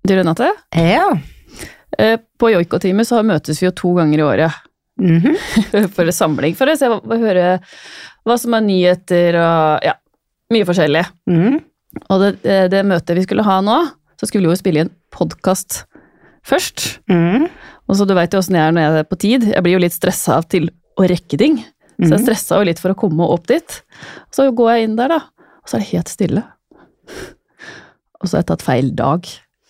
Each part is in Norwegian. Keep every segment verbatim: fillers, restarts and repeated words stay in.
Du, Renate? Ja. På Joiko-teamet så møtes vi jo to ganger i året. Mm-hmm. For en samling, for å se, høre hva som er nyheter og ja, mye forskjellig. Mm. Og det, det møtet vi skulle ha nå, så skulle vi jo spille en podcast først. Mm. Og så du vet jo hvordan jeg er når jeg er på tid. Jeg blir jo litt stresset av til å rekke ting. Så jeg stresset jo litt for å komme opp dit. Så går jeg inn der da, og så er det helt stille. Og så har jeg tatt feil dag.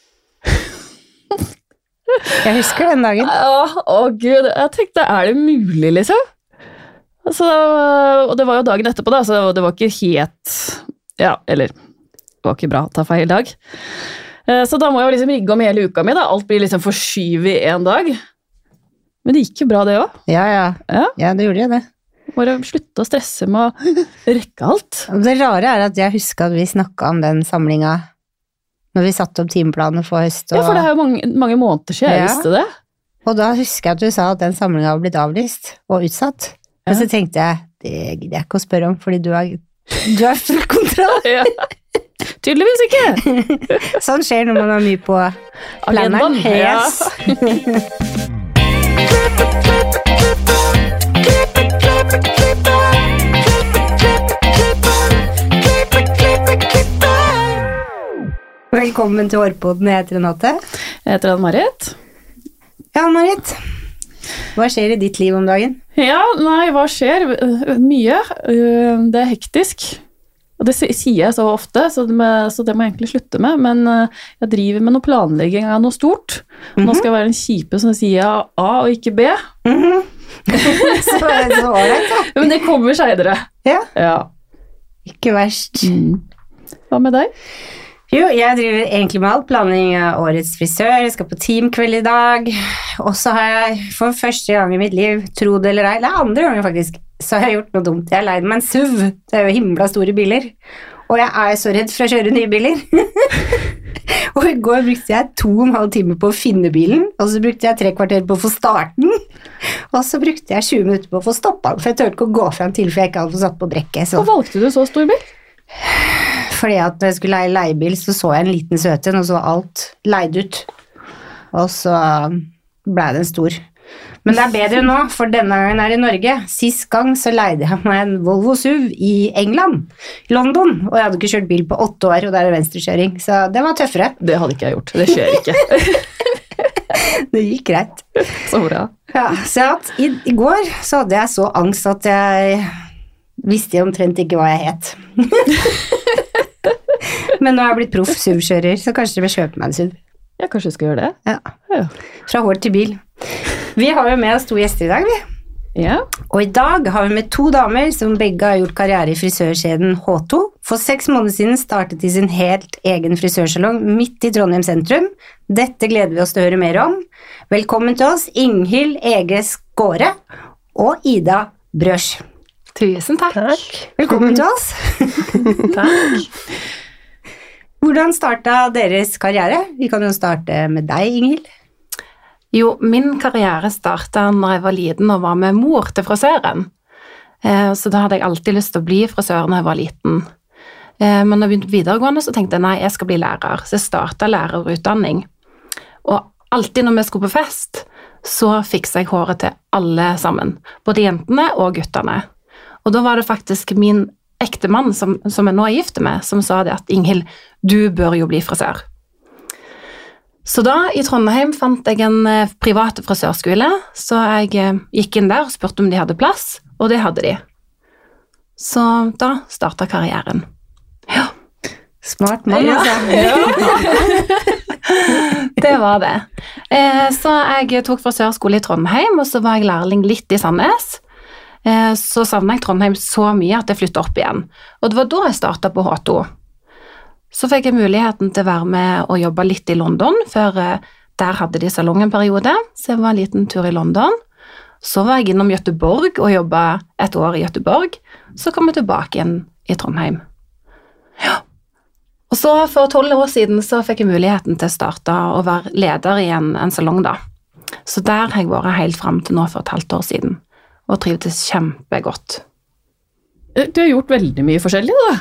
Jeg husker den dagen. Ja, å Gud, jeg tenkte, er det mulig, liksom? Altså, og det var jo dagen etterpå, da, så det var ikke helt, ja, eller, det var ikke bra å ta feil dag. Så da må jeg jo liksom rigge om hele uka mi, da. Alt blir liksom forskyvet i en dag. Men det gikk jo bra, det også. Ja, ja. Ja, ja det gjorde jeg det. Bare slutte å stresse med å rekke alt. Det rare er at jeg husker at vi snakket om den samlingen når vi satte opp timeplaner for høst. Og... Ja, for det er jo mange, mange måneder siden jeg ja. visste det. Og da husker jeg at du sa at den samlingen har blitt avlyst og utsatt. Ja. Og så tenkte jeg, det gidder jeg ikke å spørre om, fordi du har, du har full kontroll. Ja. Tydeligvis ikke. Sånn skjer når man har mye på planen. Yes. Velkommen til Hårpodden, jeg heter Renate. Jeg heter Ann-Marit. Ja, Ann-Marit. Hva skjer i ditt liv om dagen? Ja, nei, hva skjer? Mye. Det er hektisk. Og det sier jeg så ofte, så det, må, så det må jeg egentlig slutte med. Men jeg driver med noe planlegging av noe stort. Mm-hmm. Nå skal jeg være en kjipe som sier A og ikke B. Mm-hmm. så er det så ålreit, da. Men det kommer senere. Ja. Ja. Ikke verst. Mm. Hva med deg? Jo, jeg driver egentlig med alt, planlegging av årets frisør, jeg skal på teamkveld i dag, og så har jeg for første gang i mitt liv, tro det eller ei, eller andre ganger faktisk, så har jeg gjort noe dumt. Jeg har leid meg en S U V, det er jo himla store biler, og jeg er så redd for å kjøre nye biler. Og i går brukte jeg to og en halv time på å finne bilen, og så brukte jeg tre kvarter på å få starten, og så brukte jeg tjue minutter på å få stoppet den, for jeg tørte ikke å gå frem til, for jeg ikke hadde fått satt på brekket. Så. Hva valgte du så stor bil? Fordi at når jeg skulle leie leiebil, så så jeg en liten søten, og så var alt leid ut. Og så ble det en stor. Men det er bedre nå, for denne gangen er det i Norge. Sist gang så leide jeg meg en Volvo S U V i England, London, og jeg hadde ikke kjørt bil på åtte år, og det er venstrekjøring, så det var tøffere. Det hadde ikke jeg gjort, det skjer ikke. Det gikk greit. Så bra. Ja, så at i, i går så hadde jeg så angst at jeg visste jeg omtrent ikke hva jeg het. Men nå har jeg blitt proff S U V-kjører, så kanskje du vil kjøpe meg en S U V. Ja, kanskje du skal gjøre det. Ja. Ja. Fra hår til bil. Vi har jo med oss to gjester i dag, vi. Ja. Og i dag har vi med to damer som begge har gjort karriere i frisørkjeden H to. For seks måneder siden startet de sin helt egen frisørsalong midt i Trondheim sentrum. Dette gleder vi oss til å høre mer om. Velkommen til oss, Inghild Ege Skåre og Ida Brøs. Tusen takk. takk. Velkommen til oss. Takk. Hvordan startet deres karriere? Vi kan jo starte med deg, Inghild. Jo, min karriere startet når jeg var liten og var med mor til frisøren. Så da hadde jeg alltid lyst til å bli frisør når jeg var liten. Men når jeg begynte videregående så tenkte jeg nei, jeg skal bli lærer. Så jeg startet lærerutdanning. Og alltid når vi skulle på fest, så fikset jeg håret til alle sammen. Både jentene og guttene. Og da var det faktisk min ekte mann, som, som jeg nå er gift med, som sa det at Inghild, du bør jo bli frisør. Så da i Trondheim fant jeg en privat frisørskole, så jeg gikk inn der og spurte om de hadde plass, og det hadde de. Så da startet karrieren. Ja. Smart mann, altså. Ja. Det var det. Så jeg tok frisørskole i Trondheim, og så var jeg lærling litt i Sandnes. Så savnet jeg Trondheim så mye at jeg flyttet opp igjen. Og det var da jeg startet på H to. Så fikk jeg muligheten til å være med og jobbe litt i London, for der hadde de salong en periode, så jeg var en liten tur i London. Så var jeg innom Göteborg og jobbet et år i Göteborg, så kom jeg tilbake igjen i Trondheim. Ja. Og så for tolv år siden så fikk jeg muligheten til å starte og være leder i en, en salong da. Så der har jeg vært helt frem til nå for et halvt år siden, og trivdes kjempegodt. Du har gjort veldig mye forskjellig da.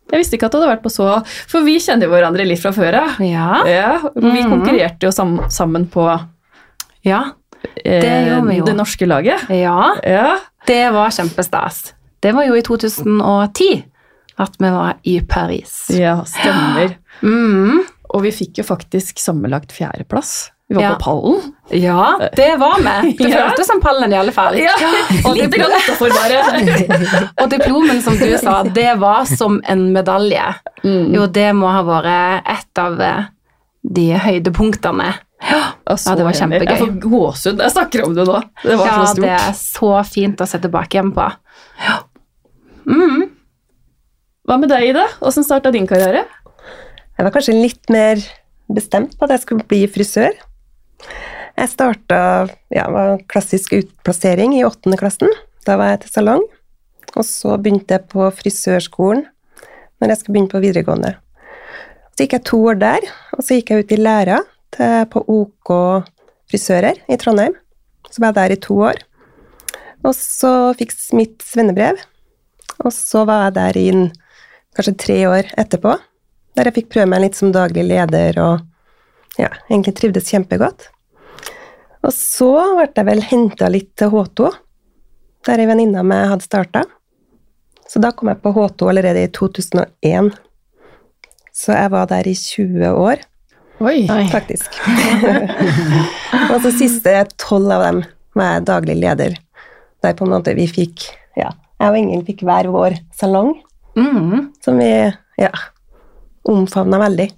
Jeg visste ikke at du hadde vært på så, for vi kjenner jo hverandre litt fra før, Ja. ja. Vi konkurrerte jo sam sammen på Ja, det eh, gjorde vi jo. det norske laget. Ja, Ja, det var kjempestas. Det var jo i to tusen og ti at vi var i Paris. ja stemmer. Mm. Og vi fikk jo faktisk sammenlagt fjerdeplass. Vi var Ja. på pallen. Ja, det var vi. Det Ja. føltes som pallen i alle fall. Og litt grann utenfor bare. Og diplomen, som du sa, det var som en medalje. Mm. Jo, det må ha vært et av eh, de høydepunktene. Altså, Ja, det var kjempegøy. Jeg får gåsehud. Jeg snakker om det nå. Det var Ja, så stort. det er så fint å se tilbake igjen på. Ja. Mm. Hva med deg, Ida? Hvordan startet din karriere? Jeg var kanskje litt mer bestemt på at jeg skulle bli frisør. Jeg startet, ja, var klassisk utplassering i åttende klassen. Da var jeg til salong. Og så begynte jeg på frisørskolen når jeg skulle begynne på videregående. Så gikk jeg to år der, og så gikk jeg ut i læra til, på OK frisører i Trondheim. Så var jeg der i to år. Og så fikk jeg mitt svennebrev. Og så var jeg der i en, kanskje tre år etterpå, der jeg fikk prøve meg litt som daglig leder, og ja, egentlig trivdes kjempegodt. Og så ble jeg vel hentet litt til H to, der en venninne av meg hadde startet. Så da kom jeg på H to allerede i to tusen og en. Så jeg var der i tjue år, Oi. faktisk. Og så siste tolv av dem var jeg daglig leder, der på en måte vi fikk, ja, jeg og Ingrid fikk hver vår salong, Mm. som vi, ja, omfavnet veldig.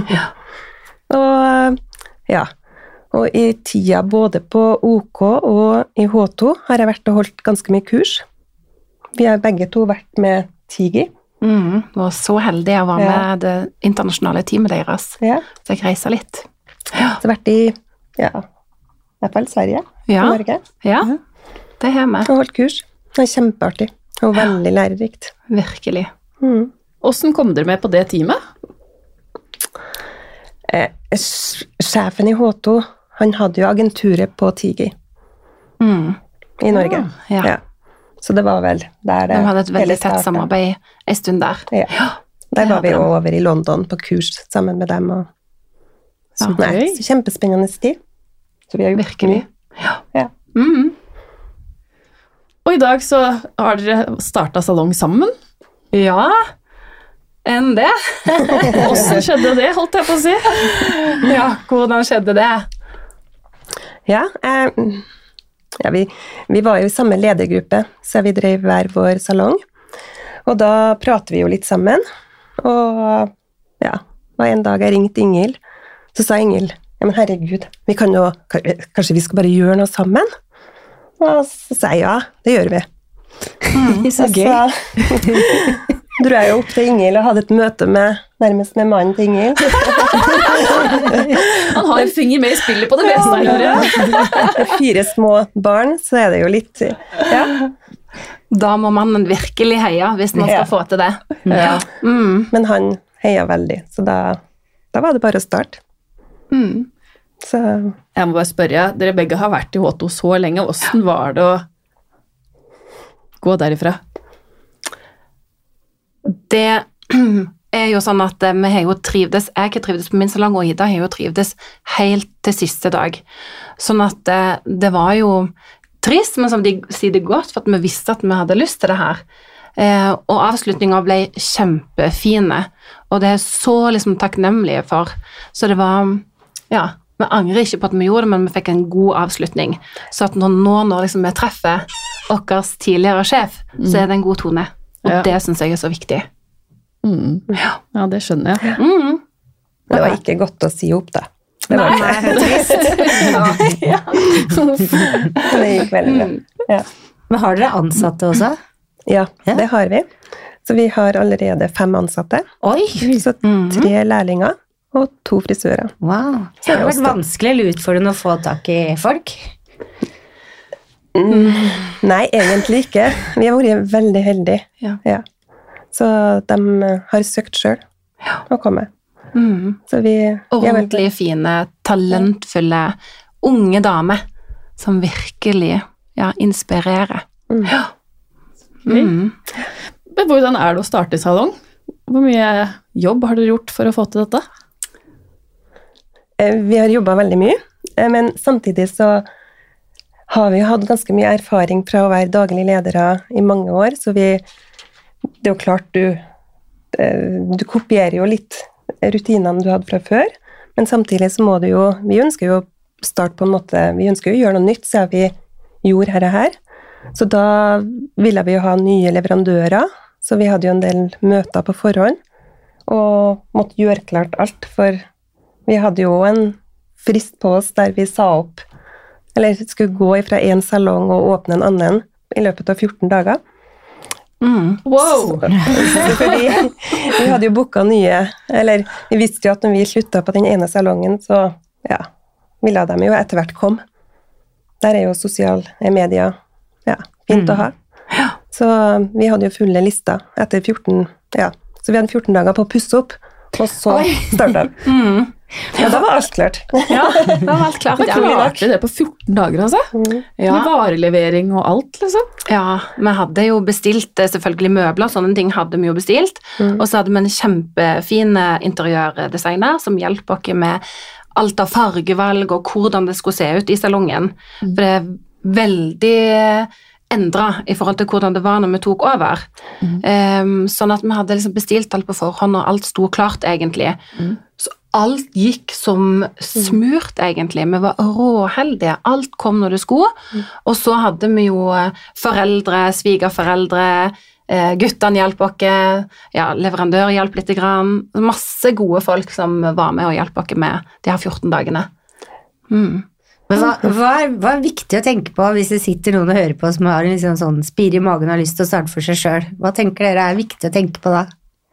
og, ja, og i tida både på OK og i H to har jeg vært og holdt ganske mye kurs. Vi har begge to vært med Tigi. Mm. Og så heldig å være Ja. med det internasjonale teamet deres. Ja, Så jeg reiser litt. så jeg har vært i, ja, i hvert fall Sverige, Ja. i Norge, Ja, det har vi. og holdt kurs. Det er kjempeartig, og veldig lærerikt. Virkelig. Mm. Hvordan kom dere med på det teamet? Eh, sj- sjefen i H to, han hadde jo agenturet på Tigi Mm. i Norge. Ja. Ja. Så det var vel der det De hadde et hele veldig tett startet. samarbeid en stund der. Ja. Der det var vi hadde jo de. over i London på kurs sammen med dem. Og, Ja, nei, gøy. så kjempespennende tid. Så vi har gjort Virkelig. mye. Ja. Mm. Og i dag så har dere startet salong sammen. Ja, enn det. Hvordan skjedde det, holdt jeg på å si? Ja, hvordan skjedde det? Ja, eh, ja vi, vi var jo i samme ledergruppe, så vi drev hver vår salong. Og da prater vi jo litt sammen. Og ja, og en dag jeg ringte Ingvild, så sa Ingvild, ja, men herregud, vi kan jo, kanskje vi skal bare gjøre noe sammen? Og så sa jeg ja, det gjør vi. Så Og gøy. så dro jeg jo opp til Ingvild og hadde et møte med, nærmest med mannen til Ingvild. Han har en finger med i spillet på det meste her, hører jeg. Med fire små barn, så er det jo litt, ja. Da må mannen virkelig heie hvis man skal Ja. få til det. ja. Mm. Men han heia veldig, så da, da var det bare å starte. Mm. Så Jeg må bare spørre, dere begge har vært i H to så lenge. Hvordan var det å gå derifra? Det er jo sånn at eh, vi har jo trivdes, jeg har trivdes på min salong, og Ida har jo trivdes helt til siste dag. Sånn at eh, det var jo trist, men som de sier det godt, for at vi visste at vi hadde lyst til det her. Eh, og avslutningen ble kjempefine, og det er så liksom takknemlige for. Så det var, ja, vi angrer ikke på at vi gjorde det, men vi fikk en god avslutning. Så at når, nå når liksom vi treffer vår tidligere sjef, så er det en god tone. Og Ja. det synes jeg er så viktig. Mm. Ja, det skjønner jeg. Mm. det var ikke godt å si opp, da. Det var ikke. Nei, trist. Det gikk veldig bra. Ja. Men har dere ansatte også? ja, Ja. det har vi. Så vi har allerede fem ansatte. Oi! Så tre lærlinger og to frisører. Wow. Så det har vært vanskelig eller utfordrende å få tak i folk? Nei, egentlig ikke. Vi har vært veldig heldige. Ja. Ja. Så de har søkt selv å komme. Mm. Så vi, Og vi er veldig- ordentlig fine, talentfulle, unge damer som virkelig ja, inspirerer. Mm. Ja. Mm. Men hvordan er det å starte salong? hvor mye jobb har dere gjort for å få til dette? Vi har jobbet veldig mye, men samtidig så har vi hatt ganske mye erfaring fra å være daglig ledere i mange år, så vi, det er jo klart du, du kopierer jo litt rutinene du hadde fra før, men samtidig så må du jo, vi ønsker jo å starte på en måte, vi ønsker jo å gjøre noe nytt, så vi gjorde her og her. Så da ville vi jo ha nye leverandører, så vi hadde jo en del møter på forhånd, og måtte gjøre klart alt, for vi hadde jo en frist på oss der vi sa opp, eller skulle gå fra en salong og åpne en annen i løpet av fjorten dager. Mm. Wow! Så, fordi vi hadde jo boket nye, eller vi visste jo at når vi sluttet på den ene salongen, så ja, ville de jo etter hvert komme. Der er jo sosiale medier, ja, fint mm. å ha. Så vi hadde jo fulle lister etter fjorten, ja, så vi hadde fjorten dager på å pusse opp, og så startet vi. Mm. Ja, da var alt klart. Ja, det var alt klart. Men klarte det på fjorten dager, altså? Mm. Ja. Med varelevering og alt, liksom? Ja, vi hadde jo bestilt selvfølgelig møbler, sånne ting hadde vi jo bestilt, mm. og så hadde vi en kjempefin interiørdesigner som hjelper oss med alt av fargevalg og hvordan det skulle se ut i salongen. Mm. For det er veldig endret i forhold til hvordan det var når vi tok over. Mm. Um, sånn at vi hadde liksom bestilt alt på forhånd, og alt sto klart egentlig. Mm. Så alt gikk som smurt egentlig. Vi var råheldige. Alt kom når det skulle. Mm. Og så hadde vi jo foreldre, svigerforeldre, eh, guttene hjalp oss, ja, leverandør hjalp litt grann. Masse gode folk som var med og hjalp oss med de her fjorten dagene. Mm. Men hva, hva, er, hva er viktig å tenke på hvis det sitter noen og hører på som har en liksom sånn spire i magen og har lyst til å starte for seg selv? Hva tenker dere er viktig å tenke på da?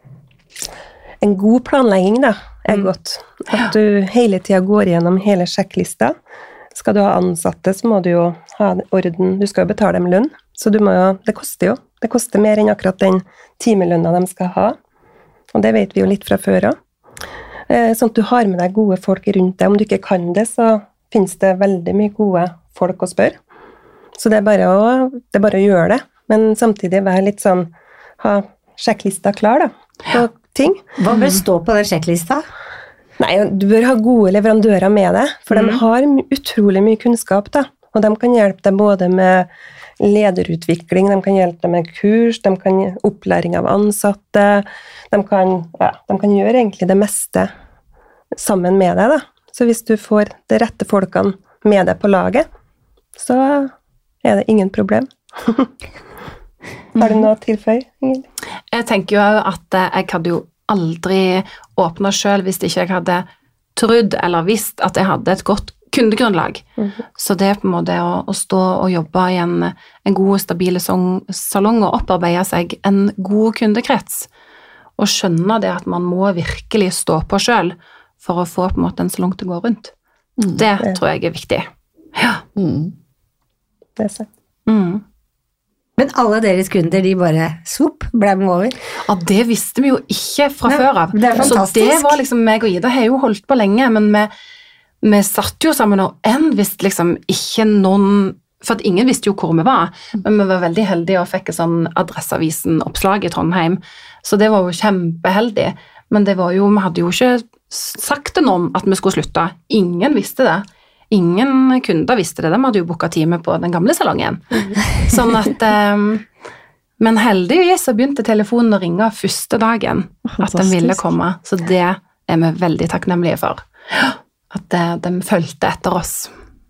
En god planlegging da, er mm. godt. At du hele tiden går gjennom hele sjekklista. Skal du ha ansatte, så må du jo ha orden. Du skal jo betale dem lønn, så du må jo, det koster jo. Det koster mer enn akkurat den timelønna de skal ha. Og det vet vi jo litt fra før av. Sånn at du har med deg gode folk rundt deg. Om du ikke kan det, så finnes det veldig mye gode folk å spørre. Så det er bare å, det er bare å gjøre det. Men samtidig være litt sånn, ha sjekklista klar da, på ting. Hva bør stå på den sjekklista? Nei, du bør ha gode leverandører med deg, for mm. de har utrolig mye kunnskap da. Og de kan hjelpe deg både med lederutvikling, de kan hjelpe deg med kurs, de kan opplæring av ansatte, de kan, ja, de kan gjøre egentlig det meste sammen med deg da. Så hvis du får de rette folkene med deg på laget, så er det ingen problem. Har du noe å tilføye, Ingrid? Jeg tenker jo at jeg hadde jo aldri åpnet selv hvis ikke jeg hadde trodd eller visst at jeg hadde et godt kundegrunnlag. Mm-hmm. Så det er på en måte å, å stå og jobbe i en, en god, stabil salong og opparbeide seg en god kundekrets, og skjønne det at man må virkelig stå på selv, for å få på en måte en salong til å gå rundt. Mm. Det tror jeg er viktig. Ja. Mm. Det er sant. Mm. Men alle deres kunder, de bare swoop, ble med over? Ja, det visste vi jo ikke fra Nei, før av. Det er fantastisk. Så det var liksom meg og Ida, har jo holdt på lenge, men vi, vi satt jo sammen, og en visste liksom ikke noen, for at ingen visste jo hvor vi var, men vi var veldig heldige og fikk et sånn Adresseavisen-oppslag i Trondheim, så det var jo kjempeheldig. Men det var jo, vi hadde jo ikke sagt til noen at vi skulle slutte. Ingen visste det. Ingen kunder visste det. De hadde jo booket time på den gamle salongen. Sånn at, um, men heldigvis så begynte telefonen å ringe første dagen at de ville komme. Så det er vi veldig takknemlige for. At de, de følte etter oss.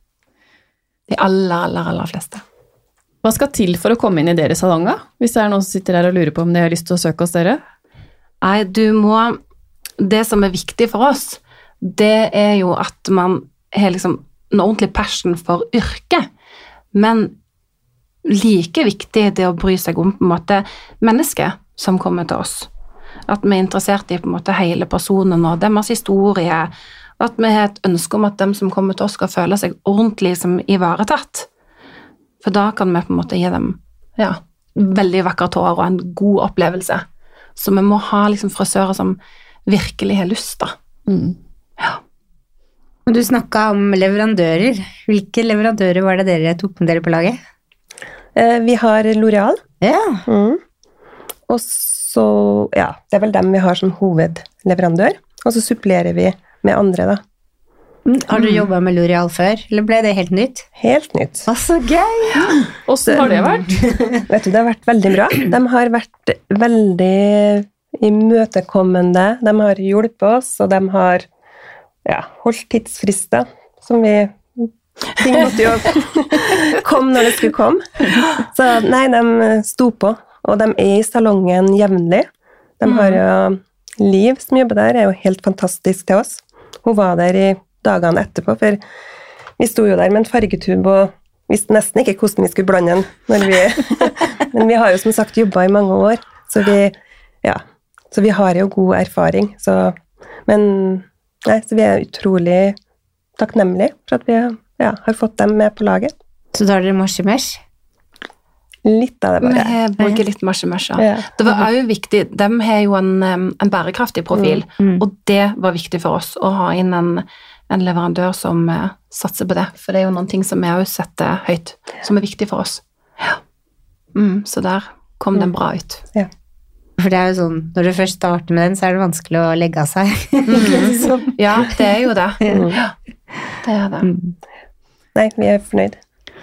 De aller, aller, aller fleste. Hva skal til for å komme inn i deres salonger? Hvis det er noen som sitter her og lurer på om de har lyst til å søke hos dere? Nei, du må, det som er viktig for oss, det er jo at man har liksom en ordentlig passion for yrket, men like viktig det å bry seg om på en måte mennesket som kommer til oss. At vi er interessert i på en måte hele personen og deres historie, at vi har et ønske om at dem som kommer til oss skal føle seg ordentlig som ivaretatt. For da kan vi på en måte gi dem, ja, veldig vakkert hår og en god opplevelse. Så vi må ha liksom frisører som virkelig har lyst da. Mm. Ja. Og du snakket om leverandører. Hvilke leverandører var det dere tok med dere på laget? Eh, vi har L'Oreal. Ja. Mm. og så, ja, det er vel dem vi har som hovedleverandør, og så supplerer vi med andre da. Har du jobbet med L'Oreal før, eller ble det helt nytt? Helt nytt. Å, så gøy! Hvordan har det vært? Vet du, det har vært veldig bra. De har vært veldig imøtekommende, de har hjulpet oss, og de har ja, holdt tidsfrister, som vi, ting måtte jo komme når det skulle komme. Så nei, de sto på, og de er i salongen jevnlig. De har jo, Liv som jobber der, er jo helt fantastisk til oss. Hun var der i dagene etterpå, for vi sto jo der med en fargetub og visste nesten ikke hvordan vi skulle blande den, når vi, men vi har jo som sagt jobbet i mange år, så vi, ja, så vi har jo god erfaring, så, men nei, så vi er utrolig takknemlige for at vi ja, har fått dem med på laget. Så da har dere marsjemesh? Litt av det bare. Vi bruker litt marsjemesh. Ja. Det var også viktig, de har jo en, en bærekraftig profil, mm. og det var viktig for oss å ha inn en en leverandør som uh, satser på det, for det er jo noen ting som vi også setter høyt, som er viktig for oss. Ja. Mm, så der kom den bra ut. Ja. For det er jo sånn, når du først starter med den, så er det vanskelig å legge av seg. Mm. Ja, det er jo det. Ja. Det er det. Mm. Nei, vi er fornøyd.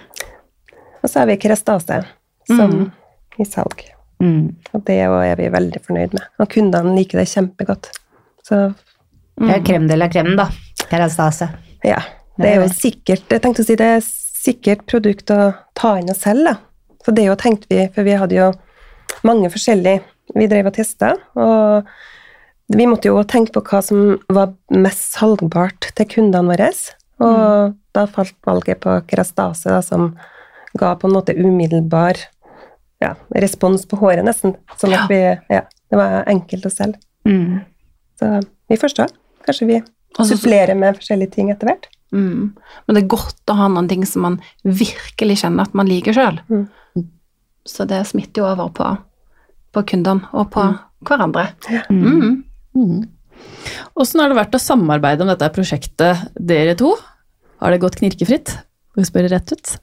Og så har vi Kerastase som mm. i salg. Mm. Og det er vi veldig fornøyd med. Og kundene liker det kjempegodt. Så det er krem de la krem, da. Kerastase. Ja, det er jo sikkert, jeg tenkte å si, det er sikkert produkt å ta inn og selge. Så det jo tenkte vi, for vi hadde jo mange forskjellige, vi drev og testet, og vi måtte jo tenke på hva som var mest salgbart til kundene våre, og mm. da falt valget på Kerastase, da, som ga på en måte umiddelbar ja, respons på håret nesten, sånn at vi, ja, det var enkelt å selge. Mm. Så vi forstår, kanskje vi supplerer med forskjellige ting etter hvert. Mm. Men det er godt å ha noen ting som man virkelig kjenner at man liker selv. Mm. Så det smitter jo over på, på kundene og på mm. hverandre. Ja. Mm. Mm. Hvordan har det vært å samarbeide om dette prosjektet, dere to? Har det gått knirkefritt? Må jeg spørre rett ut?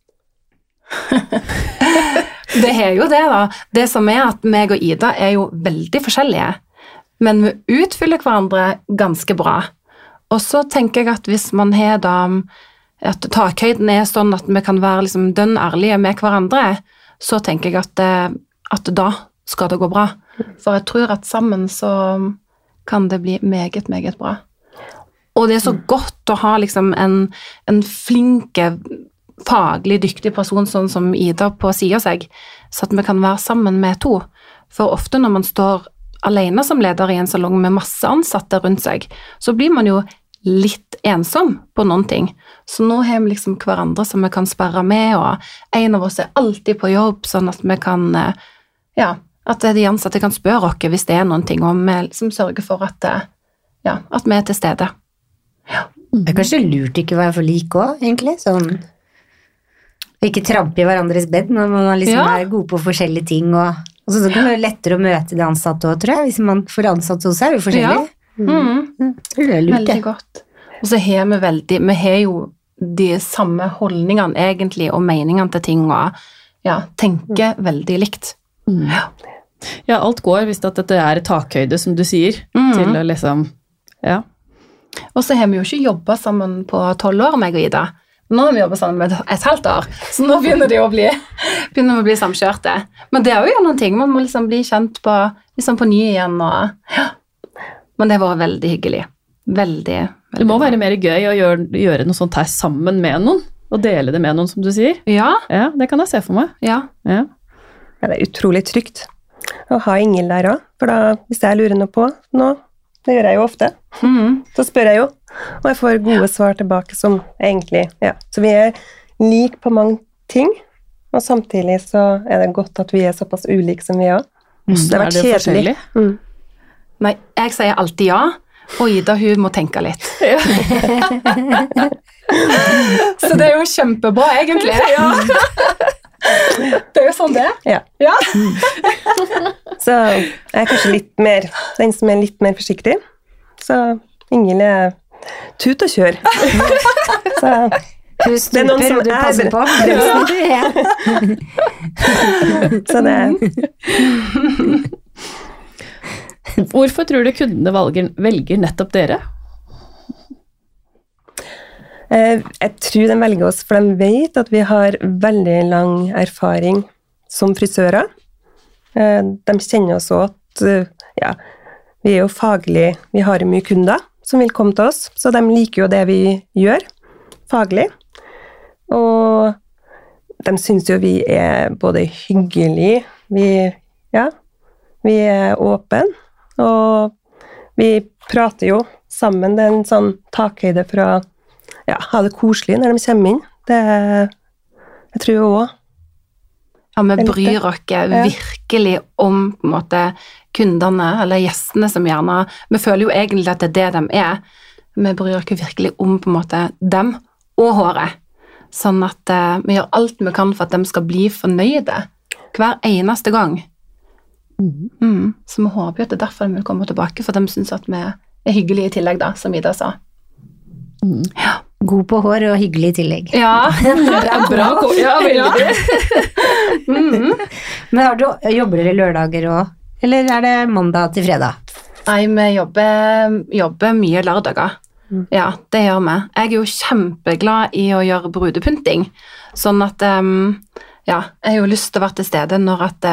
Det er jo det da. Det som er at meg og Ida er jo veldig forskjellige, men vi utfyller hverandre ganske bra. Og så tenker jeg at hvis man har da, at takhøyden er sånn at vi kan være liksom dønn ærlige med hverandre, så tenker jeg at, at da skal det gå bra. For jeg tror at sammen så kan det bli meget, meget bra. Og det er så godt å ha liksom en, en flinke, faglig dyktig person sånn som Ida på siden av seg, så at vi kan være sammen med to. For ofte når man står alene som leder i en salong med masse ansatte rundt seg, så blir man jo litt ensom på noen ting. Så nå har vi liksom hverandre som vi kan sperre med, og en av oss er alltid på jobb, sånn at vi kan, ja, at de ansatte kan spørre oss hvis det er noen ting, og vi liksom sørger for at, ja, at vi er til stede. Ja. Det er kanskje lurt ikke å være for like også, egentlig, sånn ikke trampe i hverandres bed, når man liksom ja. Er god på forskjellige ting, og, og så, så kan det være lettere å møte de ansatte også, tror jeg, hvis man får ansatt hos seg, er jo forskjellig. Ja. Mm. Mm. Det er lurt, veldig godt. Og så har vi veldig, vi har jo de samme holdningene egentlig, og meningene til ting, og ja, tenker mm. veldig likt. Mm. Ja. Ja, alt går hvis at dette er takhøyde, som du sier, mm. til å liksom, ja. Og så har vi jo ikke jobbet sammen på tolv år, meg og Ida. Nå har vi jobbet sammen med et halvt år, så nå begynner det å bli, begynner vi å bli samkjørte. Men det er jo noen ting, man må liksom bli kjent på, liksom på ny igjen, og ja. Men det var veldig hyggelig. Veldig, veldig det må bra. være mer gøy å gjøre, gjøre noe sånt her sammen med noen, og dele det med noen, som du sier. Ja. Ja, det kan jeg se for meg. Ja. Ja. Ja, det er utrolig trygt å ha Ingel der også, for da, hvis jeg lurer noe på noe, det gjør jeg jo ofte, mm. så spør jeg jo, og jeg får gode svar tilbake som egentlig, ja. Så vi er lik på mange ting, og samtidig så er det godt at vi er såpass ulike som vi er. Mm. Det har vært kjedelig. Mm. Nei, jeg sier alltid ja, og Ida, hun må tenke litt. Ja. Så det er jo kjempebra, egentlig. Ja. Det er jo sånn det er. Ja. Ja. Så jeg er kanskje litt mer, den som er litt mer forsiktig. Så Ingel er tut og kjør. Så Du stuper, og du passer på. Ja. Så det... Hvorfor tror du kundene velger, velger nettopp dere? Jeg tror de velger oss, for de vet at vi har veldig lang erfaring som frisører. De kjenner oss også, ja, vi er jo faglig, vi har mye kunder som vil komme til oss, så de liker jo det vi gjør, faglig. Og de synes jo vi er både hyggelig, vi, ja, vi er åpne, og vi prater jo sammen, det er en sånn takhøyde fra ja, ha det koselig når de kommer inn. Det jeg tror jeg også. Ja, vi bryr oss virkelig om på en måte kundene, eller gjestene som gjerne, vi føler jo egentlig at det er det de er. Vi bryr oss virkelig om på en måte dem og håret. Sånn at uh, vi gjør alt vi kan for at de skal bli fornøyde hver eneste gang. Mm. Mm. Så vi håper jo at det er derfor de vil komme tilbake, for de synes at vi er hyggelige i tillegg da, som Ida sa. Mm. Ja. God på hår og hyggelig i tillegg. Ja, bra, bra. Ja, veldig. mm. Men har du, jobber dere lørdager også, eller er det mandag til fredag? Nei, vi jobber, jobber mye lørdager. Mm. Ja, det gjør vi. Jeg er jo kjempeglad i å gjøre brudepynting, sånn at um, ja, jeg har jo lyst til å være til stede når at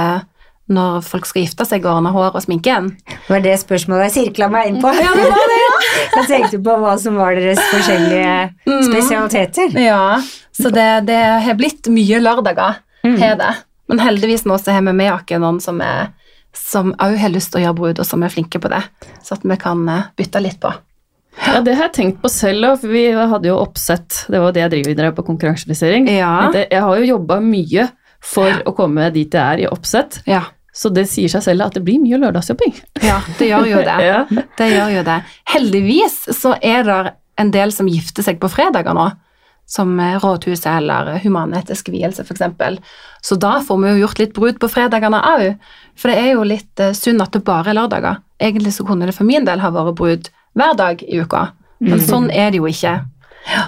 når folk skal gifte seg og ordne hår og sminken. Det var det spørsmålet jeg sirklet meg inn på. Ja, det var det, ja. Jeg tenkte på hva som var deres forskjellige mm. spesialiteter. Ja, så det, det har blitt mye lørdager, mm. her det. Men heldigvis nå så har vi med oss noen som er, som også har lyst til å gjøre brud, og som er flinke på det, så at vi kan bytte litt på. Ja, det har jeg tenkt på selv, for vi hadde jo oppsett, det var det jeg driver videre på konkurranselisering. Ja. Jeg har jo jobbet mye for å komme dit jeg er i oppsett. Ja. Så det sier seg selv at det blir mye lørdagsjobbing. Ja, det gjør jo det. Ja. Det gjør jo det. Heldigvis så er det en del som gifter seg på fredager nå, som rådhuset eller humanetisk vielse for eksempel. Så da får vi jo gjort litt brud på fredagene også, for det er jo litt synd at det bare er lørdager. Egentlig så kunne det for min del ha vært brud hver dag i uka, men mm. sånn er det jo ikke. Ja.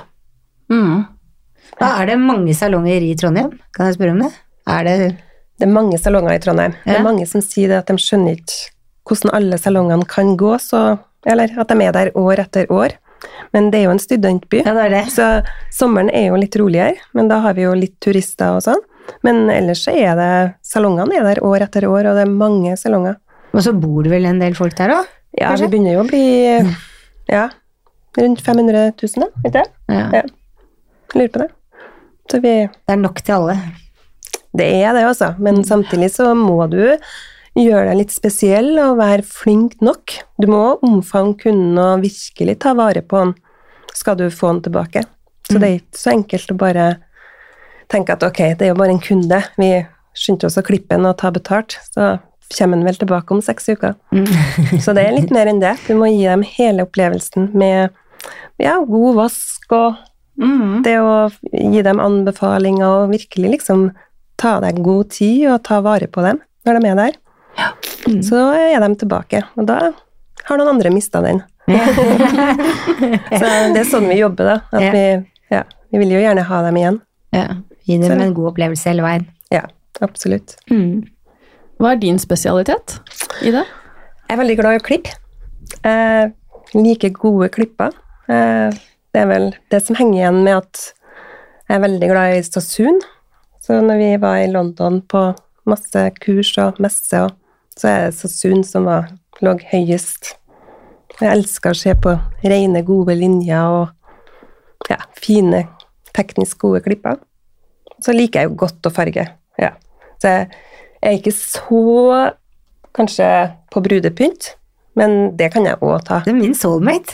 Mm. Da er det mange salonger i Trondheim, kan jeg spørre om det? Er det... Det er mange salonger i Trondheim. Ja. Det er mange som sier det at de skjønner ikke hvordan alle salongene kan gå, så, eller at de er der år etter år. Men det er jo en studentby, ja, det er det. Så sommeren er jo litt roligere, men da har vi jo litt turister og sånn. Men ellers så er det, salongene er der år etter år, og det er mange salonger. Og så bor det vel en del folk der da? Ja, kanskje? Vi begynner jo å bli, ja, rundt fem hundre tusen da, vet du? Ja. Ja. Jeg lurer på det. Så vi... Det er nok til alle. Det er det også, men samtidig så må du gjøre deg litt spesiell og være flink nok. Du må omfange kunden og virkelig ta vare på han, skal du få han tilbake. Så det er ikke så enkelt å bare tenke at ok, det er jo bare en kunde, vi skyndte oss å klippe han og ta betalt, så kommer han vel tilbake om seks uker. Mm. Så det er litt mer enn det. Du må gi dem hele opplevelsen med ja, god vask og mm. det å gi dem anbefalinger og virkelig liksom ta deg god tid og ta vare på dem når de er der. Ja. Mm. Så er de tilbake, og da har noen andre mistet den. Så det er sånn vi jobber da, at ja. vi, ja, vi vil jo gjerne ha dem igjen. Ja, gi dem Så. En god opplevelse hele veien. Ja, absolutt. Mm. Hva er din spesialitet i det? Jeg er veldig glad i å klippe. Jeg liker gode klipper. Det er vel det som henger igjen med at jeg er veldig glad i stasun. Så når vi var i London på masse kurs og messe, så er det Sassoon som var, lå høyest. Jeg elsker å se på rene, gode linjer og ja, fine, teknisk gode klipper. Så liker jeg jo godt å farge. Ja. Så jeg er ikke så kanskje på brudepynt, men det kan jeg også ta. Det er min soulmate.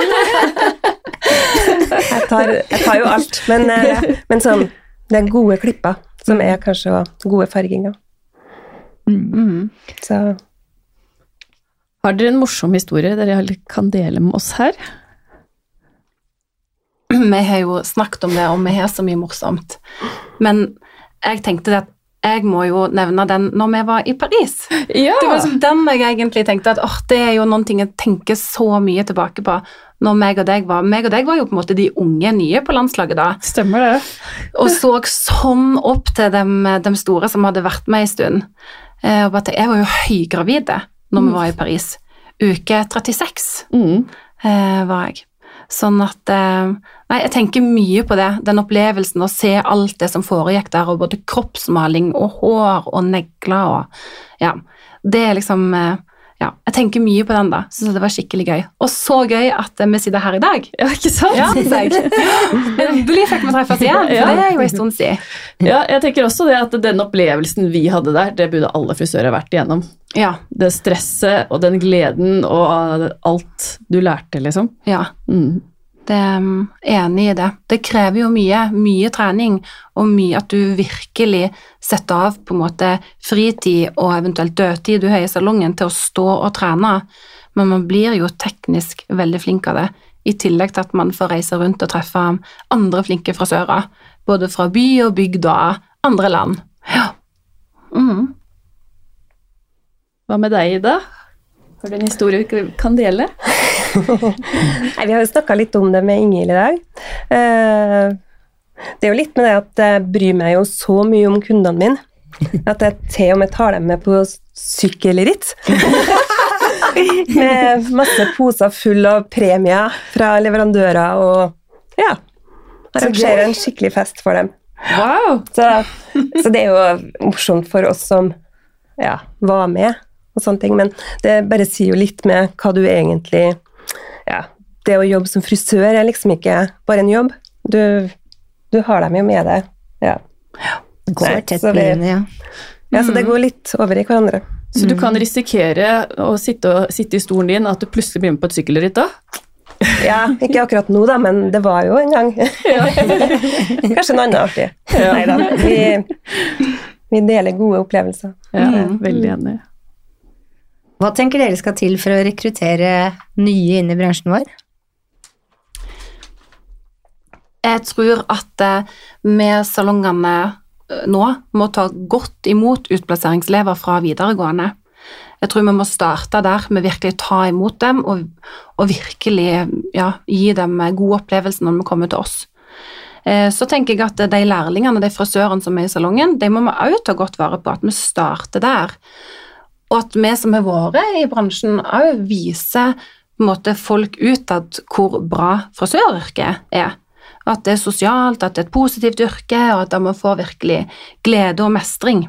jeg, tar, jeg tar jo alt, men, men sånn, det er gode klipper, som er kanskje gode farginger. Mm. Så. Har dere en morsom historie dere kan dele med oss her? Vi har jo snakket om det, og vi har så mye morsomt. Men jeg tenkte at jeg må jo nevne den når vi var i Paris. Ja. Det var liksom den jeg egentlig tenkte at, åh, det er jo noen ting jeg tenker så mye tilbake på når meg og deg var. Meg og deg var jo på en måte de unge nye på landslaget da. Stemmer det. Og så sånn opp til dem, dem store som hadde vært med en stund. Eh, og bare, jeg var jo høygravide når vi var i Paris. Uke trettiseks Mm. eh, var jeg. Sånn at, eh, nei, jeg tenker mye på det, den opplevelsen å se alt det som foregikk der, og både kroppsmaling og hår og negler og, ja, det er liksom, eh, ja, jeg tenker mye på den da, så det var skikkelig gøy. Og så gøy at eh, vi sitter her i dag. Ja, ikke sant? Ja, synes jeg. Endelig fikk vi treffes igjen, for Ja. det er jo en stund siden. Ja, jeg tenker også det at den opplevelsen vi hadde der, det burde alle frisører vært igjennom. Ja, Det stresset og den gleden og alt du lærte, liksom. ja. Mm. Det er enig i det. Det krever jo mye, mye trening, og mye at du virkelig setter av på en måte fritid og eventuelt dødtid du har i salongen til å stå og trene, men man blir jo teknisk veldig flink av det, i tillegg til at man får reise rundt og treffe andre flinke frisører, både fra by og bygd og andre land. Ja. Mhm. Hva med deg, Ida? Har du en historie du kan dele? Nei, vi har jo snakket litt om det med Ingrid i dag. Eh, Det er jo litt med det at jeg bryr meg jo så mye om kundene mine, at jeg til og med tar dem med på sykkelritt. Med masse poser full av premier fra leverandører, og ja, arrangerer en skikkelig fest for dem. Wow! Så, så det er jo morsomt for oss som ja, var med, og sånne ting, men det bare sier jo litt med hva du egentlig, ja, det å jobbe som frisør er liksom ikke bare en jobb, du, du har dem jo med deg, ja. Går tett så på det, linje, ja. Ja, så det går litt over i hverandre. Så du kan risikere å sitte, og, sitte i stolen din, at du plutselig blir med på et sykkelritt da? Ja, ikke akkurat nå da, men det var jo en gang. Kanskje noe annet artig. Ja. Neida, vi, vi deler gode opplevelser. Ja, jeg er veldig enig. Hva tenker dere skal til for å rekruttere nye inn i bransjen vår? Jeg tror at eh, med salongene eh, nå må ta godt imot utplasseringselever fra videregående. Jeg tror vi må starte der med virkelig ta imot dem og, og virkelig ja, gi dem gode opplevelser når de kommer til oss. Eh, så tenker jeg at de lærlingene, de frisørene som er i salongen, de må vi også ta godt vare på, at vi starter der. Og at vi som har vært i bransjen også viser på en måte folk utad hvor bra frisøryrket er. At det er sosialt, at det er et positivt yrke, og at man får virkelig glede og mestring.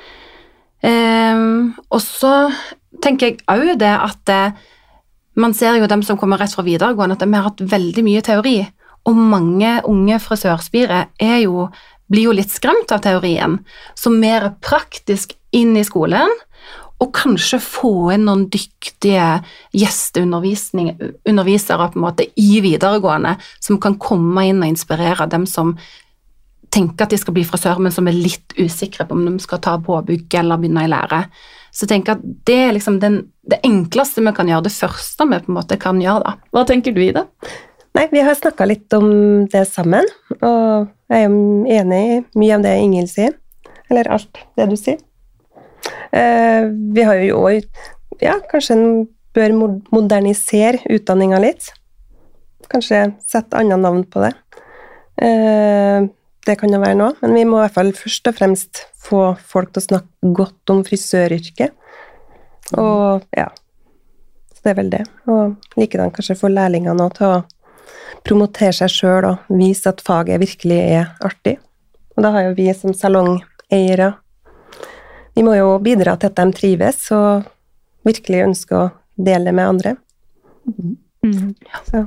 Um, og så tenker jeg også det at eh, man ser jo dem som kommer rett fra videregående, at de har hatt veldig mye teori, og mange unge frisørspire er jo, blir jo litt skremt av teorien, så mer praktisk inn i skolen, og kanskje få inn noen dyktige gjesteundervisere på en måte i videregående, som kan komme inn og inspirere dem som tenker at de skal bli frisør, men som er litt usikre på om de skal ta påbygg eller begynne i lære. Så jeg tenker at det er liksom den, det enkleste vi kan gjøre, det første vi på en måte kan gjøre da. Hva tenker du, Ida? Nei, vi har snakket litt om det sammen, og jeg er jo enig i mye av det Ingrid sier, eller alt det du sier. Uh, vi har jo også, ja, kanskje en bør modernisere utdanningen litt. Kanskje sette annet navn på det. Uh, det kan jo være noe, men vi må i hvert fall først og fremst få folk til å snakke godt om frisøryrket. Og ja, så det er vel det. Og likedan kanskje få lærlingene til å promotere seg selv og vise at faget virkelig er artig. Og da har jo vi som salongeiere, vi må jo bidra til at de trives og virkelig ønsker å dele det med andre. Mm. Så.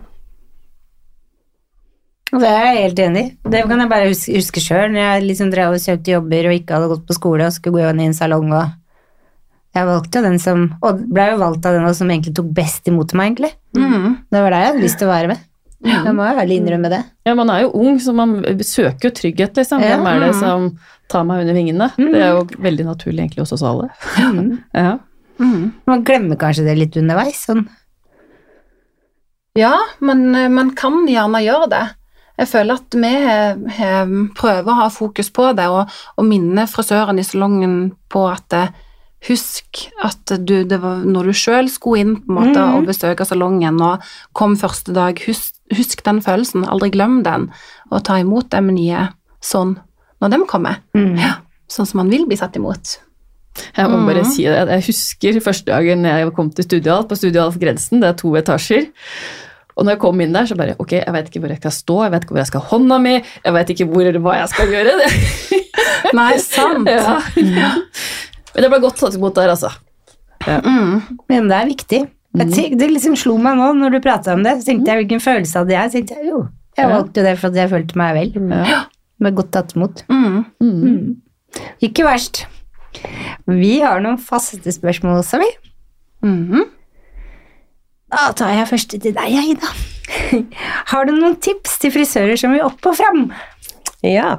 Det er jeg helt enig i. Det kan jeg bare huske, huske selv, når jeg liksom drev og søkte jobber og ikke hadde gått på skole og skulle gå inn i en salong, og jeg valgte jo den som, og ble jo valgt av den som egentlig tok best imot meg, egentlig. Mm. Det var det jeg hadde lyst til å være med. Jeg må jo ærlig innrømme det. Ja, man er jo ung, så man søker jo trygghet, liksom. Ja. Hvem er det som tar meg under vingene? Mm. Det er jo veldig naturlig egentlig hos oss alle. Mm. Ja. Mm. Man glemmer kanskje det litt underveis, sånn. Ja, men man kan gjerne gjøre det. Jeg føler at vi eh, prøver å ha fokus på det, og, og minne frisøren i salongen på at eh, husk at du, det var når du selv skulle inn på en måte mm. og besøke salongen og kom første dag, husk, husk den følelsen, aldri glem den, og ta imot dem nye sånn når de kommer. Mm. Ja, sånn som man vil bli satt imot. Jeg må bare si det, jeg husker første dagen jeg kom til Studial, på Studial for Grensen, det er to etasjer, og når jeg kom inn der, så bare, ok, jeg vet ikke hvor jeg skal stå, jeg vet ikke hvor jeg skal ha hånda mi, jeg vet ikke hvor, hva jeg skal gjøre. Nei, sant. Ja. Ja. Men det ble godt tatt imot der, altså. Ja. Mm. Men det er viktig. Jeg tenkte, det liksom slo meg nå, når du pratet om det, så tenkte jeg hvilken følelse hadde jeg, så tenkte jeg, jo, jeg valgte det for at jeg følte meg vel. Ja. Med godt tatt imot. Mm. Mm. Ikke verst. Vi har noen faste spørsmål også, vi. Mhm. Da tar jeg første til deg, Ida. Har du noen tips til frisører som vil opp og frem? Ja.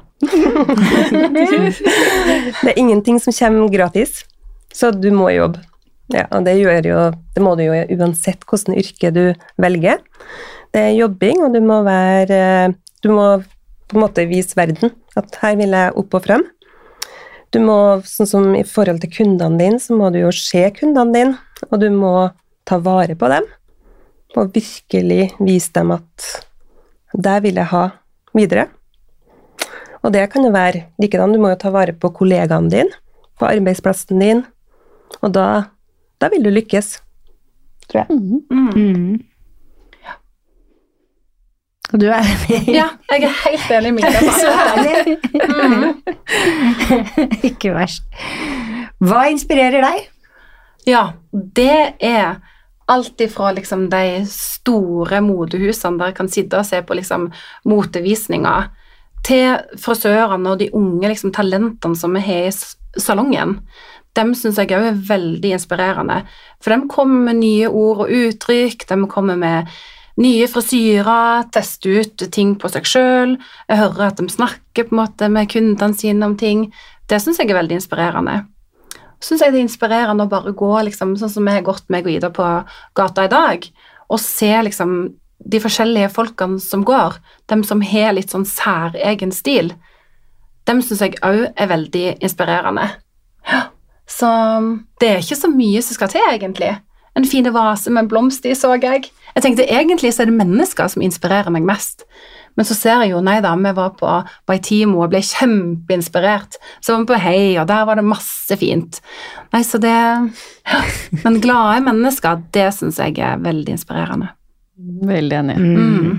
Det er ingenting som kommer gratis, så du må jobbe. Ja, og det, gjør jo, det må du jo uansett hvordan yrke du velger. Det er jobbing, og du må være, du må på en måte vise verden at her vil jeg opp og frem. Du må, sånn som i forhold til kundene dine, så må du jo se kundene dine, og du må ta vare på dem, og virkelig vise dem at det vil jeg ha videre. Og det kan jo være likedan, du må jo ta vare på kollegaene dine, på arbeidsplassen din, og da, da vil du lykkes, tror jeg. Mm. Mm. Ja. Og du er enig? Ja, jeg er helt enig med deg. Så herlig. Mm. Ikke verst. Hva inspirerer deg? Ja, det er alt ifra liksom de store modehusene der jeg kan sitte og se på liksom motevisninger, til frisørene og de unge liksom, talentene som er her i salongen. Dem synes jeg også er veldig inspirerende, for de kommer med nye ord og uttrykk, de kommer med nye frisyrer, tester ut ting på seg selv, jeg hører at de snakker på en måte med kundene sine om ting. Det synes jeg er veldig inspirerende. Synes jeg det er inspirerende å bare gå, liksom, sånn som jeg har gått meg og Ida på gata i dag, og se liksom de forskjellige folkene som går, dem som har litt sånn særegen stil, dem synes jeg også er veldig inspirerende. Så det er ikke så mye som skal til egentlig. En fine vase med blomster i, så jeg. Jeg tenkte egentlig så er det mennesker som inspirerer meg mest. Men så ser jeg jo, nei da, vi var på Baitimo og ble kjempeinspirert. Så var vi på Hei, og der var det masse fint. Nei, så det... Men glade mennesker, det synes jeg er veldig inspirerende. Veldig enig. Mm.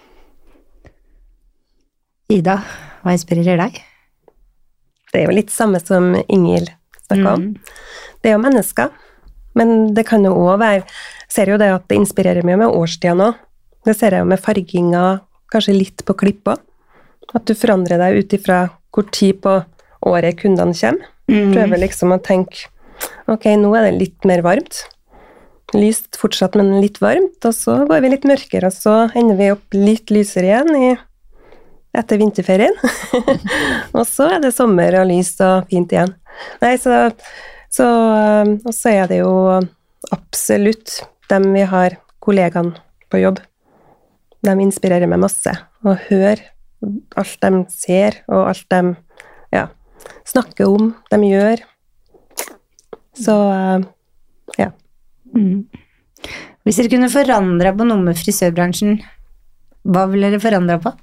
Ida, hva inspirerer deg? Det er jo litt samme som Ingrid snakket om. Mm. Det er jo mennesker, men det kan jo også være, jeg ser jo det at det inspirerer mye med årstida nå. Det ser jeg jo med farginga, kanskje litt på klippa. At du forandrer deg ut ifra hvor tid på året kundene kommer. Mm. Prøver liksom å tenke, ok, nå er det litt mer varmt. Lyst fortsatt, men litt varmt, og så går vi litt mørkere, og så ender vi opp litt lysere igjen i, etter vinterferien. Og så er det sommer og lys og fint igjen. Nei, så, så og så er det jo absolutt dem vi har kollegaene på jobb. De inspirerer meg masse, og hør alt de ser, og alt de ja, snakker om, de gjør. Så, ja. Mm. Hvis dere kunne forandre på noe med frisørbransjen, hva ville dere forandre på?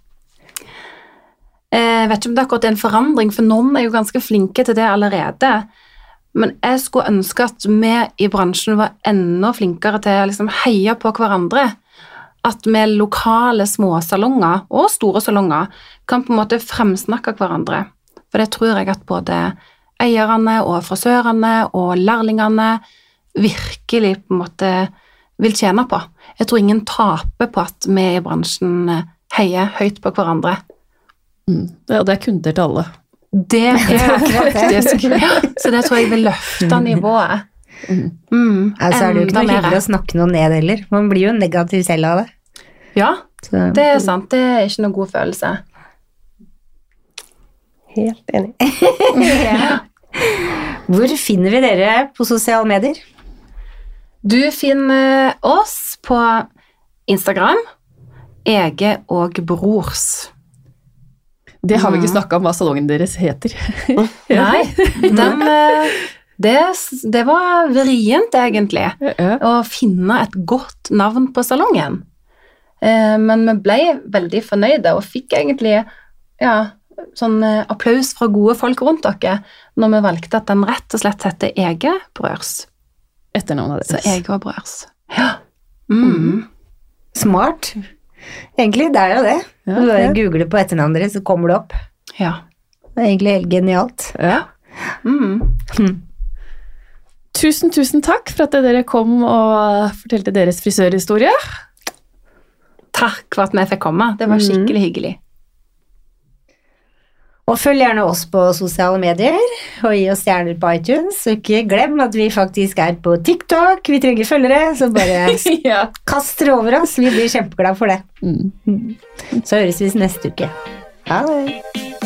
Jeg vet ikke om det er akkurat en forandring, for noen er jo ganske flinke til det allerede. Men jeg skulle ønske at vi i bransjen var enda flinkere til å liksom heie på hverandre. At vi lokale småsalonger og store salonger kan på en måte fremsnakke hverandre. For det tror jeg at både eierne og frisørene og lærlingene virkelig på en måte vil tjene på. Jeg tror ingen taper på at vi i bransjen heier høyt på hverandre. Mm. Ja, det er kunder til alle. Det er faktisk. Så det tror jeg vil løfte nivået. Mm. Mm. Altså er det jo ikke noe hyggelig å snakke noe ned heller. Man blir jo negativ selv av det. Ja, så. Det er sant. Det er ikke noen god følelse. Helt enig. Ja. Hvor finner vi dere på sosiale medier? Du finner oss på Instagram, Ege og Brors. Det har vi ikke snakket om hva salongen deres heter. Nei, den, det, det var vrient egentlig, Ja. å finne et godt navn på salongen. Men vi ble veldig fornøyde og fikk egentlig ja, sånn applaus fra gode folk rundt dere når vi valgte at den rett og slett heter Ege Brørs. Etternavnet deres. Så Ege og Brørs. Ja. Mm. Smart. Egentlig, det er jo det. Ja, Du bare ja. googler på etternavnet deres, så kommer det opp. Ja. Det er egentlig helt genialt. Ja. Mm. Tusen, tusen takk for at dere kom og fortalte deres frisørhistorie. Takk for at vi fikk komme. Det var skikkelig hyggelig. Og følg gjerne oss på sosiale medier, og gi oss stjerner på iTunes. Så ikke glem at vi faktisk er på TikTok. Vi trenger følgere, så bare Ja. kast dere over oss. Vi blir kjempeglade for det. Mm. Så høres vi neste uke. Ha det.